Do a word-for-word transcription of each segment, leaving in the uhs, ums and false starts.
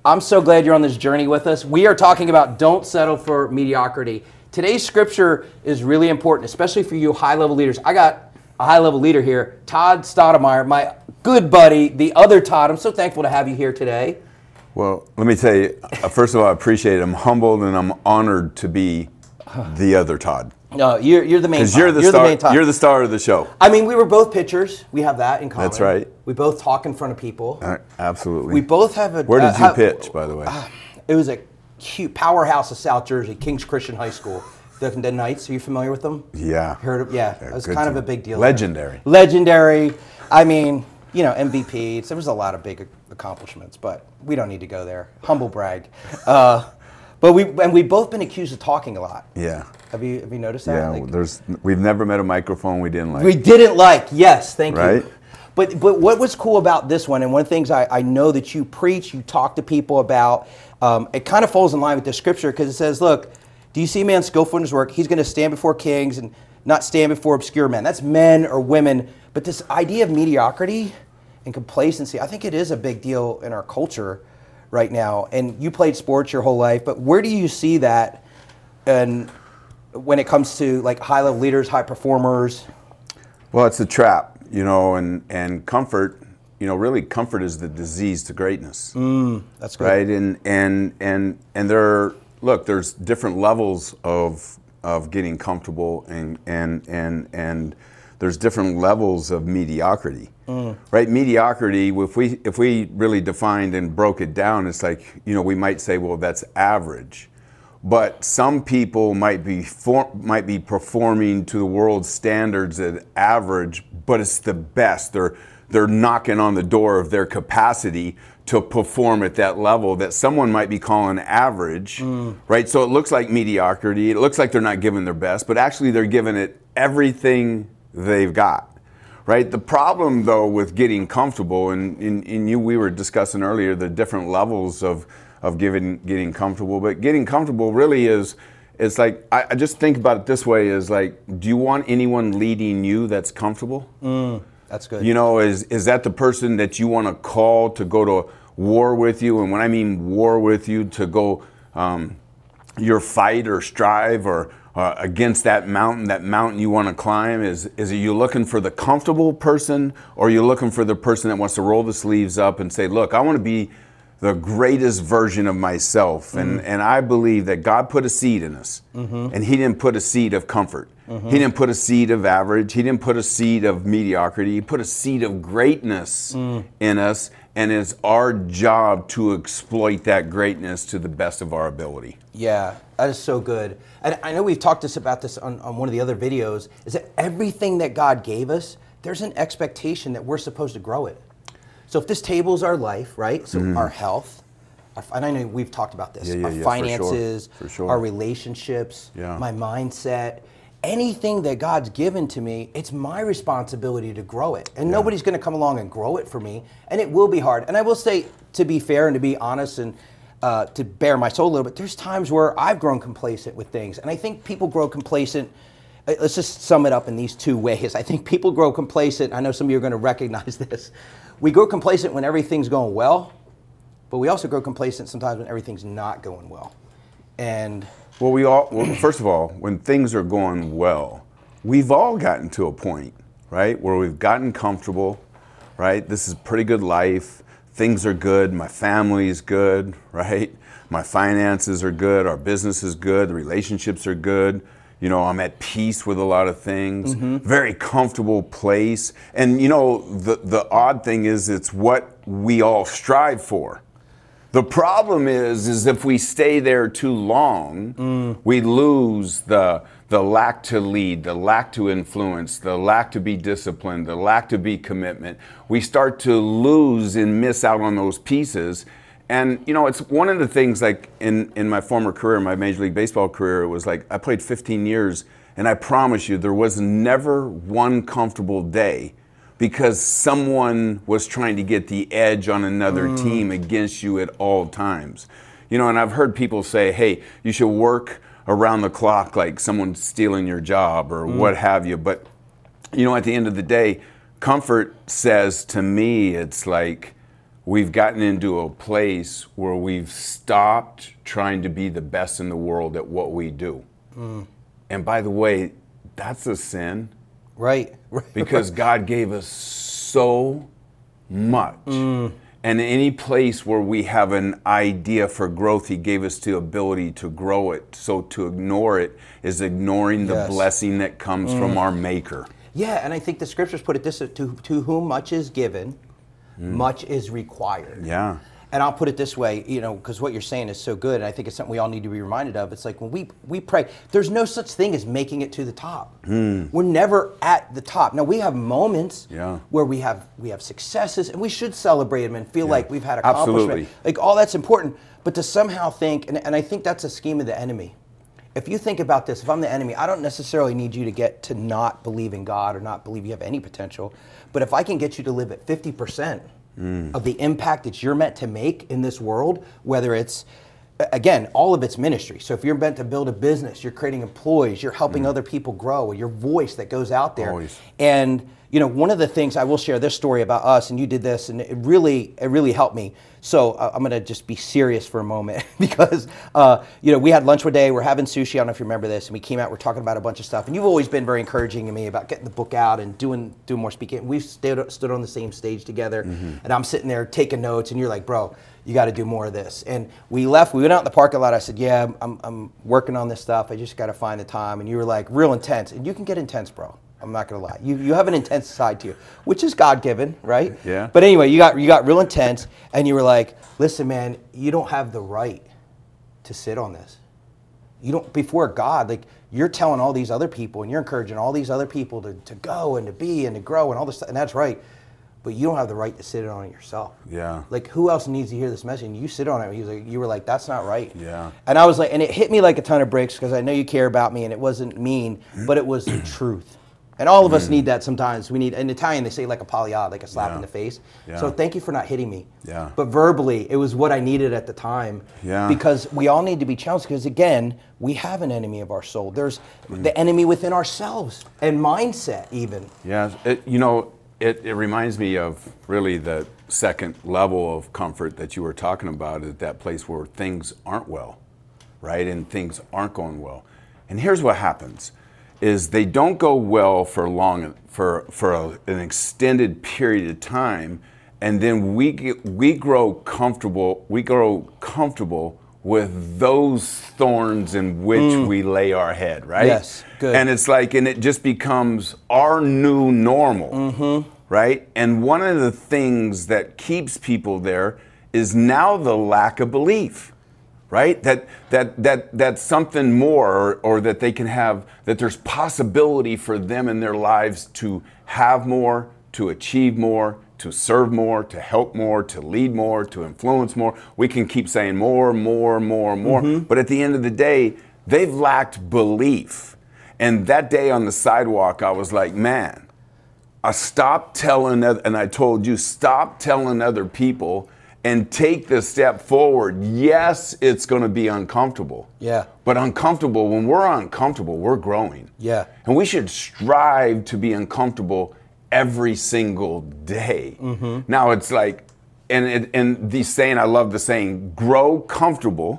I'm so glad you're on this journey with us. We are talking about don't settle for mediocrity. Today's scripture is really important, especially for you high-level leaders. I got a high-level leader here, Todd Stoudemire, my good buddy, the other Todd. I'm so thankful to have you here today. Well, let me tell you, uh, first of all, I appreciate it. I'm humbled and I'm honored to be the other Todd. No, you're, you're the main Todd. Because you're, the you're star, the main Todd. You're the star of the show. I mean, we were both pitchers. We have that in common. That's right. We both talk in front of people. Uh, absolutely. We both have a... Where did uh, you have, pitch, by the way? Uh, it was a cute powerhouse of South Jersey, Kings Christian High School. The, the Knights, are you familiar with them? Yeah. Heard of? Yeah, yeah, it was kind team. of a big deal. Legendary. There. Legendary. I mean, you know, M V P. There was a lot of big accomplishments, but we don't need to go there. Humble brag. Uh, but we and we've both been accused of talking a lot. Yeah. Have you have you noticed that? Yeah. Like, there's we've never met a microphone we didn't like. We didn't like. Yes. Thank right? you. But but what was cool about this one, and one of the things I, I know that you preach, you talk to people about, um, it kind of falls in line with the scripture because it says, look, do you see a man skillful in his work? He's going to stand before kings and not stand before obscure men. That's men or women. But this idea of mediocrity and complacency, I think it is a big deal in our culture right now. And you played sports your whole life, but where do you see that and when it comes to like high-level leaders, high performers? Well, it's a trap, you know, and, and comfort, you know, really comfort is the disease to greatness. Mm, that's good. Right? And, and, and, and there are, look, there's different levels of of getting comfortable, and and and and there's different levels of mediocrity, mm. right? Mediocrity, if we if we really defined and broke it down, it's like, you know, we might say, well, that's average, but some people might be for, might be performing to the world's standards at average, but it's the best. They're they're knocking on the door of their capacity to perform at that level that someone might be calling average, mm. right? So it looks like mediocrity. It looks like they're not giving their best, but actually they're giving it everything they've got, right? The problem, though, with getting comfortable, and in, in you, we were discussing earlier the different levels of of giving, getting comfortable, but getting comfortable really is, it's like, I, I just think about it this way, is like, do you want anyone leading you that's comfortable? Mm. That's good. You know, is is that the person that you want to call to go to war with you? And when I mean war with you, to go um, your fight or strive or uh, against that mountain, that mountain you want to climb, is is are you looking for the comfortable person, or are you looking for the person that wants to roll the sleeves up and say, look, I want to be the greatest version of myself. Mm-hmm. And, and I believe that God put a seed in us, mm-hmm. and he didn't put a seed of comfort. Mm-hmm. He didn't put a seed of average. He didn't put a seed of mediocrity. He put a seed of greatness mm. in us, and it's our job to exploit that greatness to the best of our ability. Yeah, that is so good. And I know we've talked this about this on, on one of the other videos, is that everything that God gave us, there's an expectation that we're supposed to grow it. So if this table is our life, right? So mm. our health, our, and I know we've talked about this, yeah, yeah, our yeah, finances, for sure. For sure. our relationships, yeah. my mindset, anything that God's given to me, it's my responsibility to grow it. And yeah. nobody's going to come along and grow it for me. And it will be hard. And I will say, to be fair and to be honest and uh, to bare my soul a little bit, there's times where I've grown complacent with things. And I think people grow complacent. Let's just sum it up in these two ways. I think people grow complacent. I know some of you are going to recognize this. We grow complacent when everything's going well, but we also grow complacent sometimes when everything's not going well. And well, we all, well, first of all, when things are going well, we've all gotten to a point, right, where we've gotten comfortable, right? This is a pretty good life. Things are good. My family is good, right? My finances are good. Our business is good. The relationships are good. You know, I'm at peace with a lot of things, mm-hmm. very comfortable place. And, you know, the, the odd thing is it's what we all strive for. The problem is, is if we stay there too long, mm. we lose the, the lack to lead, the lack to influence, the lack to be disciplined, the lack to be commitment. We start to lose and miss out on those pieces. And, you know, it's one of the things, like in, in my former career, my Major League Baseball career, it was like I played fifteen years, and I promise you there was never one comfortable day because someone was trying to get the edge on another mm. team against you at all times. You know, and I've heard people say, hey, you should work around the clock like someone's stealing your job or mm. what have you. But, you know, at the end of the day, comfort says to me, it's like, we've gotten into a place where we've stopped trying to be the best in the world at what we do. Mm. And by the way, that's a sin. Right. right. Because God gave us so much. Mm. And any place where we have an idea for growth, he gave us the ability to grow it. So to ignore it is ignoring the yes. blessing that comes mm. from our Maker. Yeah, and I think the scriptures put it this way, to, to whom much is given, mm. much is required. Yeah. And I'll put it this way, you know, because what you're saying is so good, and I think it's something we all need to be reminded of. It's like when we we pray, there's no such thing as making it to the top. Mm. We're never at the top. Now we have moments yeah. where we have we have successes, and we should celebrate them and feel yeah. like we've had accomplishment. Absolutely. Like all that's important, but to somehow think, and, and I think that's a scheme of the enemy. If you think about this, if I'm the enemy, I don't necessarily need you to get to not believe in God or not believe you have any potential, but if I can get you to live at fifty percent, Mm. of the impact that you're meant to make in this world, whether it's, again, all of it's ministry. So if you're meant to build a business, you're creating employees, you're helping mm. other people grow, your voice that goes out there. Always. And, you know, one of the things, I will share this story about us, and you did this, and it really, it really helped me. So uh, I'm going to just be serious for a moment because, uh, you know, we had lunch one day, we're having sushi, I don't know if you remember this, and we came out, we're talking about a bunch of stuff, and you've always been very encouraging to me about getting the book out and doing doing more speaking. We've stood, stood on the same stage together, mm-hmm. and I'm sitting there taking notes, and you're like, bro, you got to do more of this. And we left, we went out in the parking lot, I said, yeah, I'm, I'm working on this stuff, I just got to find the time, and you were like, real intense, and you can get intense, bro. I'm not gonna lie. You you have an intense side to you, which is God-given, right? Yeah. But anyway, you got you got real intense, and you were like, "Listen, man, you don't have the right to sit on this. You don't before God. Like you're telling all these other people, and you're encouraging all these other people to, to go and to be and to grow and all this stuff, and that's right. But you don't have the right to sit on it yourself. Yeah. Like who else needs to hear this message? And you sit on it. He was like, you were like, that's not right. Yeah. And I was like, and it hit me like a ton of bricks because I know you care about me, and it wasn't mean, but it was the truth. And all of us mm. need that sometimes. We need, in Italian, they say like a pagliata, like a slap yeah. in the face. Yeah. So thank you for not hitting me. Yeah. But verbally, it was what I needed at the time. Yeah. Because we all need to be challenged because, again, we have an enemy of our soul. There's mm. the enemy within ourselves and mindset even. Yeah, it, you know, it, it reminds me of really the second level of comfort that you were talking about at that place where things aren't well, right? And things aren't going well. And here's what happens. Is they don't go well for long, for for a, an extended period of time, and then we get, we grow comfortable. We grow comfortable with those thorns in which mm. we lay our head, right? Yes, good. And it's like, and it just becomes our new normal, mm-hmm. right? And one of the things that keeps people there is now the lack of belief. Right? That that that that's something more, or, or that they can have, that there's possibility for them in their lives to have more, to achieve more, to serve more, to help more, to lead more, to influence more. We can keep saying more, more, more, more. Mm-hmm. But at the end of the day, they've lacked belief. And that day on the sidewalk, I was like, man, I stopped telling, and I told you, stop telling other people and take the step forward. Yes, it's going to be uncomfortable. Yeah. But uncomfortable, when we're uncomfortable, we're growing. Yeah. And we should strive to be uncomfortable every single day. Mm-hmm. Now it's like, and it, and the saying, I love the saying, grow comfortable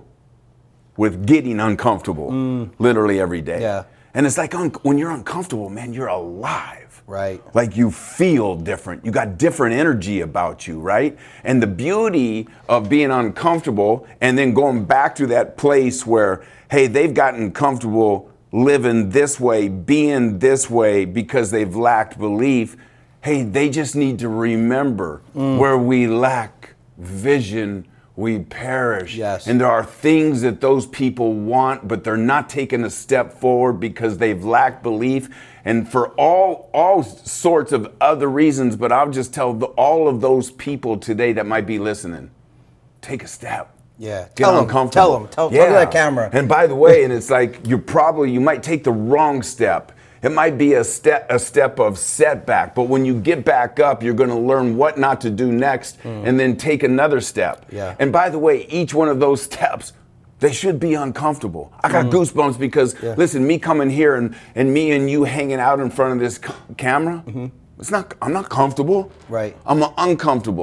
with getting uncomfortable, mm. literally every day. Yeah. And it's like un- when you're uncomfortable, man, you're alive. Right. Like you feel different. You got different energy about you, right? And the beauty of being uncomfortable and then going back to that place where, hey, they've gotten comfortable living this way, being this way because they've lacked belief. Hey, they just need to remember mm. where we lack vision, we perish. Yes. And there are things that those people want, but they're not taking a step forward because they've lacked belief. And for all all sorts of other reasons, but I'll just tell the, all of those people today that might be listening, take a step. Yeah, Get tell uncomfortable. them, tell them, tell, yeah. talk to that camera. And by the way, and it's like you probably, you might take the wrong step. It might be a step a step of setback, but when you get back up, you're going to learn what not to do next mm. and then take another step. Yeah. And by the way, each one of those steps, they should be uncomfortable. I got mm. goosebumps because, yeah. listen, me coming here and, and me and you hanging out in front of this c- camera, mm-hmm. it's not. I'm not comfortable. Right. I'm uncomfortable.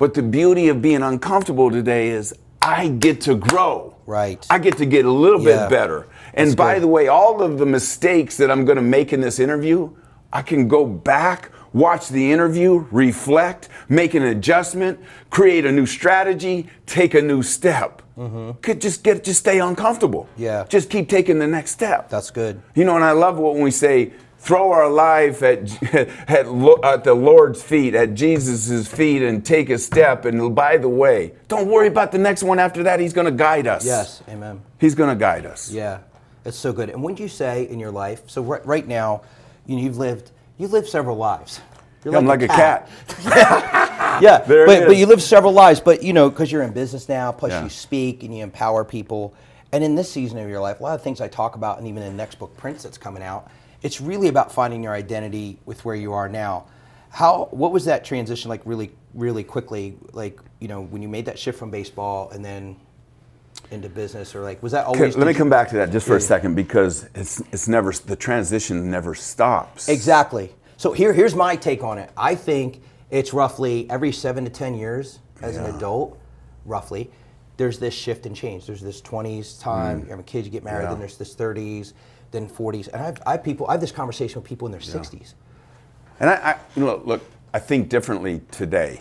But the beauty of being uncomfortable today is I get to grow. Right. I get to get a little Yeah. bit better. And That's by good. the way, all of the mistakes that I'm going to make in this interview, I can go back, watch the interview, reflect, make an adjustment, create a new strategy, take a new step. Could just get just stay uncomfortable. Yeah. Just keep taking the next step. That's good. You know, and I love what when we say, throw our life at, at, lo- at the Lord's feet, at Jesus' feet, and take a step. And by the way, don't worry about the next one after that. He's going to guide us. Yes, amen. He's going to guide us. Yeah, it's so good. And wouldn't you say in your life, so right, right now, you know, you've lived, you've lived several lives. You're I'm like a cat. Yeah, There it but, but is. you live several lives, but you know, because you're in business now, plus Yeah. you speak and you empower people. And in this season of your life, a lot of things I talk about, and even in the next book, Prince, that's coming out, it's really about finding your identity with where you are now. How, what was that transition like really, really quickly? Like, you know, when you made that shift from baseball and then into business, or like, was that Okay, always? let me come back to that just for a Yeah. second, because it's it's never, the transition never stops. Exactly. So here, here's my take on it. I think it's roughly every seven to ten years as an Yeah. adult, roughly, there's this shift and change. There's this twenties time, you have a kid, you get married, Yeah. then there's this thirties, then forties. And I've, I have people, I have this conversation with people in their sixties. And I, I you know, look, I think differently today.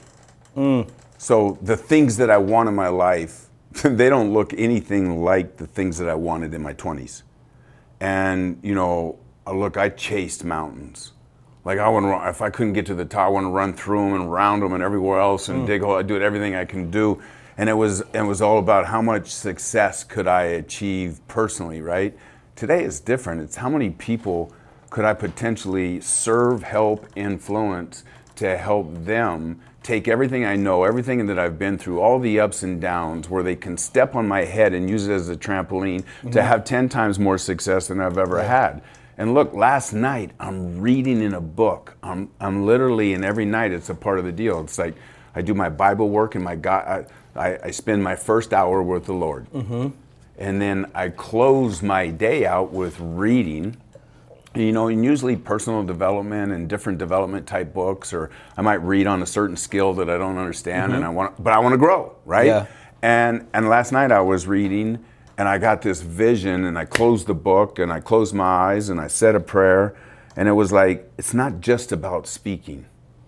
So the things that I want in my life, they don't look anything like the things that I wanted in my twenties. And, you know, uh, look, I chased mountains. Like I want to, if I couldn't get to the top, I want to run through them and round them and everywhere else and dig a hole. I do everything I can do. And it was, it was all about how much success could I achieve personally, right? Today is different. It's how many people could I potentially serve, help, influence to help them take everything I know, everything that I've been through, all the ups and downs, where they can step on my head and use it as a trampoline to have ten times more success than I've ever had. And look, last night I'm reading in a book. I'm, I'm literally, and every night it's a part of the deal. It's like I do my Bible work and my God, I, I, I spend my first hour with the Lord. And then I close my day out with reading. You know, and usually personal development and different development type books, or I might read on a certain skill that I don't understand, and I want, but I want to grow, right? Yeah. And and last night I was reading, and I got this vision, and I closed the book, and I closed my eyes, and I said a prayer, and it was like, it's not just about speaking,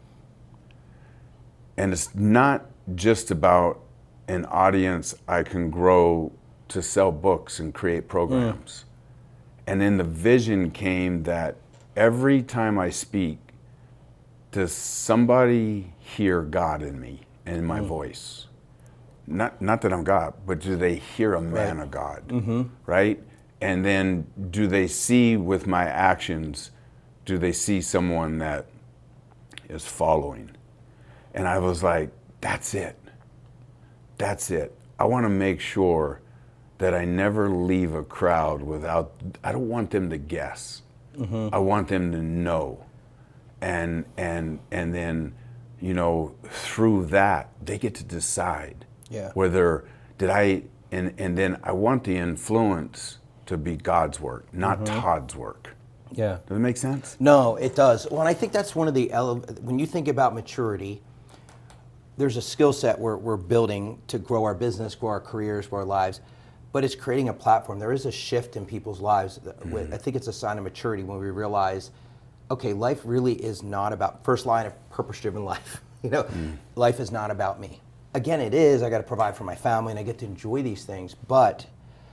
and it's not just about an audience I can grow to sell books and create programs. And then the vision came that every time I speak, does somebody hear God in me and in my voice? Not not that I'm God, but do they hear a man Right. of God, right? And then do they see with my actions, do they see someone that is following? And I was like, that's it. That's it. I want to make sure that I never leave a crowd without, I don't want them to guess. I want them to know. And and and then, you know, through that, they get to decide Yeah. whether, did I, and, and then I want the influence to be God's work, not Todd's work. Yeah. Does it make sense? No, it does. Well, and I think that's one of the, ele- when you think about maturity, there's a skill set we're, we're building to grow our business, grow our careers, grow our lives, but it's creating a platform. There is a shift in people's lives. Mm-hmm. I think it's a sign of maturity when we realize, okay, life really is not about, first line of purpose-driven life. You know, mm. life is not about me. Again, it is. I got to provide for my family and I get to enjoy these things, but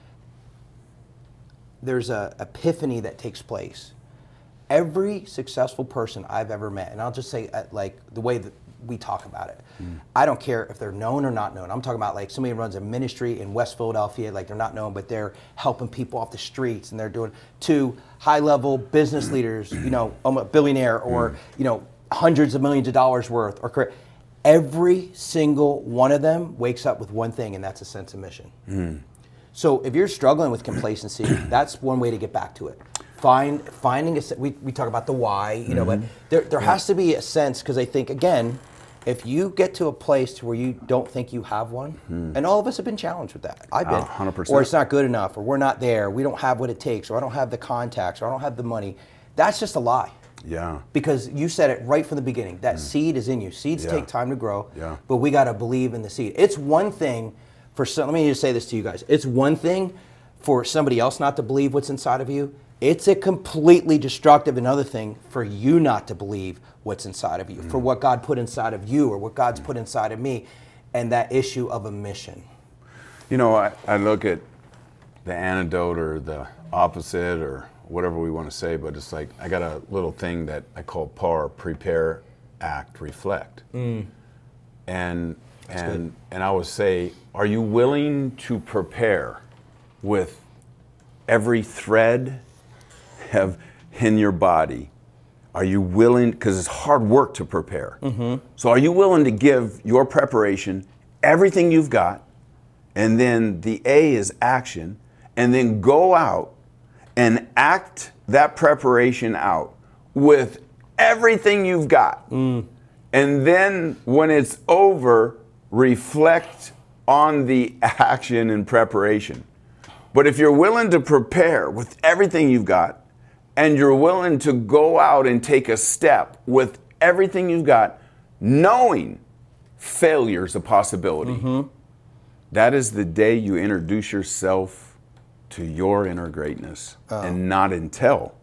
there's a epiphany that takes place. Every successful person I've ever met, and I'll just say uh, like the way that we talk about it. Mm. I don't care if they're known or not known. I'm talking about like somebody runs a ministry in West Philadelphia, like they're not known, but they're helping people off the streets and they're doing, to high level business leaders, you know, a billionaire or, mm. you know, hundreds of millions of dollars worth. Or every single one of them wakes up with one thing, and that's a sense of mission. Mm. So if you're struggling with complacency, that's one way to get back to it. Find finding a, we, we talk about the why, you know, mm-hmm. but there there yeah. has to be a sense, because I think, again, if you get to a place where you don't think you have one, mm. and all of us have been challenged with that. I've been. one hundred percent. Or it's not good enough, or we're not there, we don't have what it takes, or I don't have the contacts, or I don't have the money. That's just a lie. Yeah. Because you said it right from the beginning. That mm. seed is in you. Seeds yeah. take time to grow, yeah. but we got to believe in the seed. It's one thing for some, let me just say this to you guys. It's one thing for somebody else not to believe what's inside of you. It's a completely destructive another thing for you not to believe what's inside of you, mm. for what God put inside of you or what God's mm. put inside of me, and that issue of a mission. You know, I, I look at the antidote or the opposite or whatever we want to say, but it's like I got a little thing that I call P A R, prepare, act, reflect. Mm. And That's and good. and I would say, are you willing to prepare with every thread have in your body? Are you willing, because it's hard work to prepare. Mm-hmm. So are you willing to give your preparation everything you've got, and then the A is action, and then go out and act that preparation out with everything you've got. Mm. And then when it's over, reflect on the action and preparation. But if you're willing to prepare with everything you've got, and you're willing to go out and take a step with everything you've got, knowing failure's a possibility, mm-hmm. that is the day you introduce yourself to your inner greatness, oh. and not until.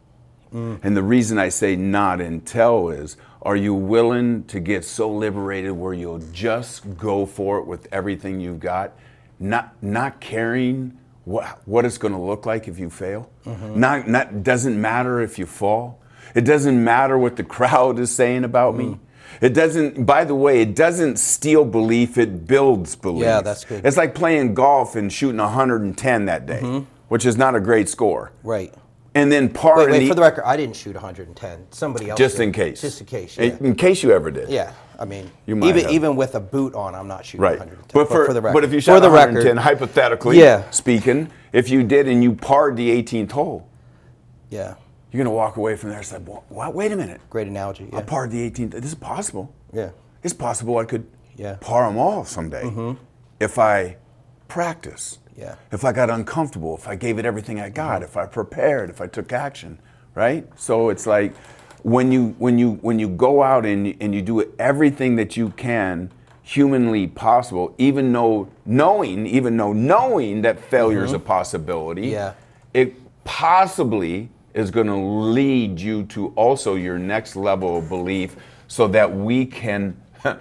Mm. And the reason I say not until is, are you willing to get so liberated where you'll just go for it with everything you've got, not not caring what what it's going to look like if you fail? Mm-hmm. Not not doesn't matter if you fall. It doesn't matter what the crowd is saying about mm. me. It doesn't, by the way, it doesn't steal belief, it builds belief. Yeah, that's good. It's like playing golf and shooting one hundred ten that day, mm-hmm. which is not a great score. Right. And then part wait, wait, the, for the record, I didn't shoot one hundred ten. Somebody else Just did. in case. Just in case, yeah. In case you ever did. Yeah, I mean, you might even have. even with a boot on, I'm not shooting right. one hundred ten. But for, but, for the record, but if you shot the one hundred ten, record, hypothetically yeah. speaking, if you did and you parred the eighteenth hole, yeah, you're going to walk away from there and say, what? Wait a minute. Great analogy, yeah. I parred the eighteenth. This is possible. Yeah. It's possible I could yeah. par them all someday mm-hmm. if I practice, yeah. if I got uncomfortable, if I gave it everything I got, mm-hmm. if I prepared, if I took action, right? So it's like when you when you when you go out and and you do everything that you can humanly possible, even though knowing, even though knowing that failure is mm-hmm. a possibility, yeah. it possibly is going to lead you to also your next level of belief, so that we can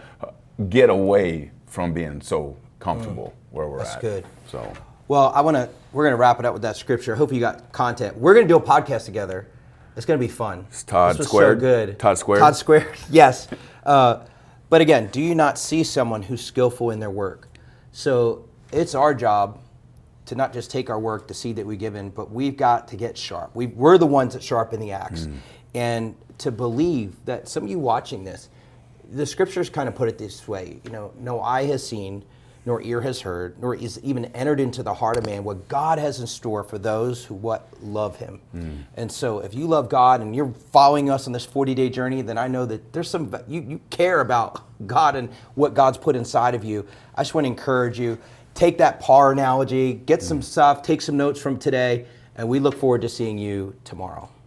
get away from being so comfortable mm. where we're That's at. That's good. So, well, I want to. We're going to wrap it up with that scripture. I hope you got content. We're going to do a podcast together. It's going to be fun. It's Todd this was Squared. So good. Todd Squared. Todd Squared. Yes. Uh, but again, do you not see someone who's skillful in their work? So it's our job to not just take our work, the seed that we give in, but we've got to get sharp. We, we're the ones that sharpen the axe. Mm. And to believe that some of you watching this, the scriptures kind of put it this way, you know, no eye has seen, nor ear has heard, nor is even entered into the heart of man what God has in store for those who what love him. Mm. And so if you love God and you're following us on this forty-day journey, then I know that there's some, you, you care about God and what God's put inside of you. I just want to encourage you, take that P A R analogy, get mm. some stuff, take some notes from today, and we look forward to seeing you tomorrow.